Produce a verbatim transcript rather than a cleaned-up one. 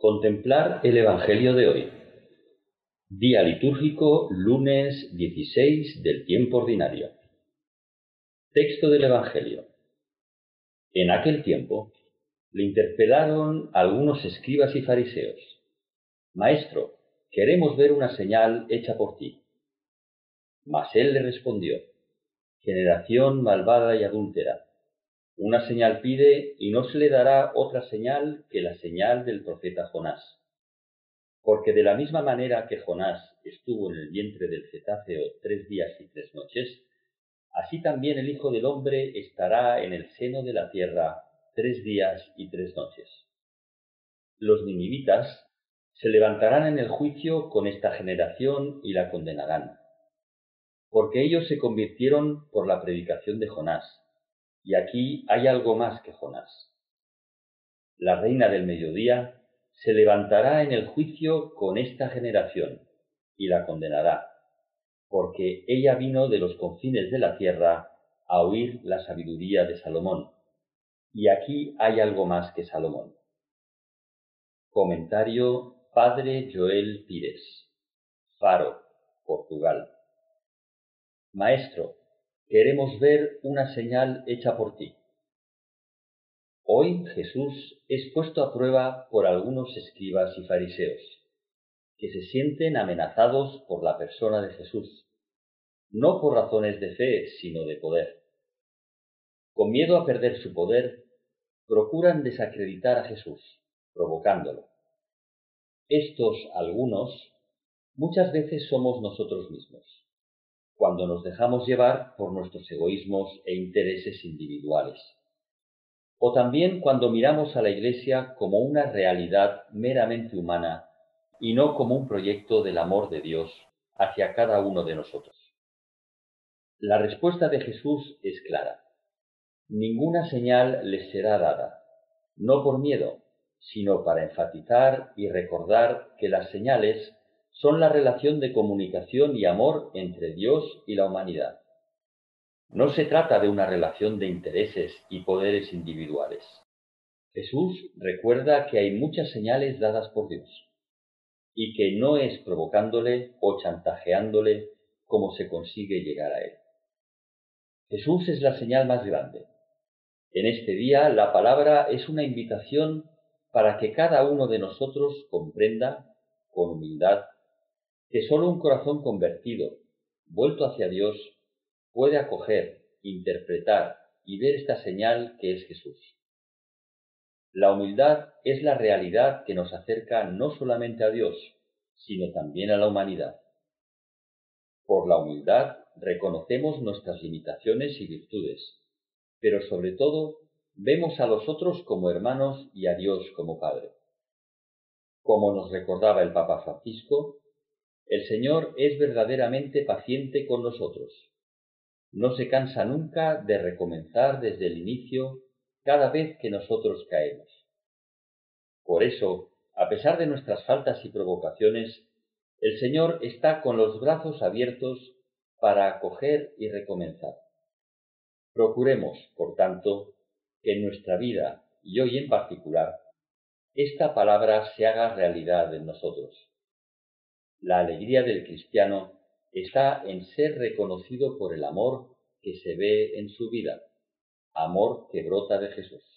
Contemplar el Evangelio de hoy. Día litúrgico, lunes dieciséis del tiempo ordinario. Texto del Evangelio. En aquel tiempo le interpelaron algunos escribas y fariseos. Maestro, queremos ver una señal hecha por ti. Mas él le respondió: generación malvada y adúltera, una señal pide y no se le dará otra señal que la señal del profeta Jonás. Porque de la misma manera que Jonás estuvo en el vientre del cetáceo tres días y tres noches, así también el Hijo del Hombre estará en el seno de la tierra tres días y tres noches. Los ninivitas se levantarán en el juicio con esta generación y la condenarán, porque ellos se convirtieron por la predicación de Jonás, y aquí hay algo más que Jonás. La reina del mediodía se levantará en el juicio con esta generación, y la condenará, porque ella vino de los confines de la tierra a oír la sabiduría de Salomón, y aquí hay algo más que Salomón. Comentario Padre Joel Pires, Faro, Portugal. Maestro, queremos ver una señal hecha por ti. Hoy Jesús es puesto a prueba por algunos escribas y fariseos, que se sienten amenazados por la persona de Jesús, no por razones de fe, sino de poder. Con miedo a perder su poder, procuran desacreditar a Jesús, provocándolo. Estos algunos muchas veces somos nosotros mismos, cuando nos dejamos llevar por nuestros egoísmos e intereses individuales. O también cuando miramos a la Iglesia como una realidad meramente humana y no como un proyecto del amor de Dios hacia cada uno de nosotros. La respuesta de Jesús es clara. Ninguna señal les será dada, no por miedo, sino para enfatizar y recordar que las señales son la relación de comunicación y amor entre Dios y la humanidad. No se trata de una relación de intereses y poderes individuales. Jesús recuerda que hay muchas señales dadas por Dios, y que no es provocándole o chantajeándole como se consigue llegar a Él. Jesús es la señal más grande. En este día la palabra es una invitación para que cada uno de nosotros comprenda, con humildad, que solo un corazón convertido, vuelto hacia Dios, puede acoger, interpretar y ver esta señal que es Jesús. La humildad es la realidad que nos acerca no solamente a Dios, sino también a la humanidad. Por la humildad reconocemos nuestras limitaciones y virtudes, pero sobre todo vemos a los otros como hermanos y a Dios como Padre. Como nos recordaba el Papa Francisco, el Señor es verdaderamente paciente con nosotros. No se cansa nunca de recomenzar desde el inicio cada vez que nosotros caemos. Por eso, a pesar de nuestras faltas y provocaciones, el Señor está con los brazos abiertos para acoger y recomenzar. Procuremos, por tanto, que en nuestra vida, y hoy en particular, esta palabra se haga realidad en nosotros. La alegría del cristiano está en ser reconocido por el amor que se ve en su vida, amor que brota de Jesús.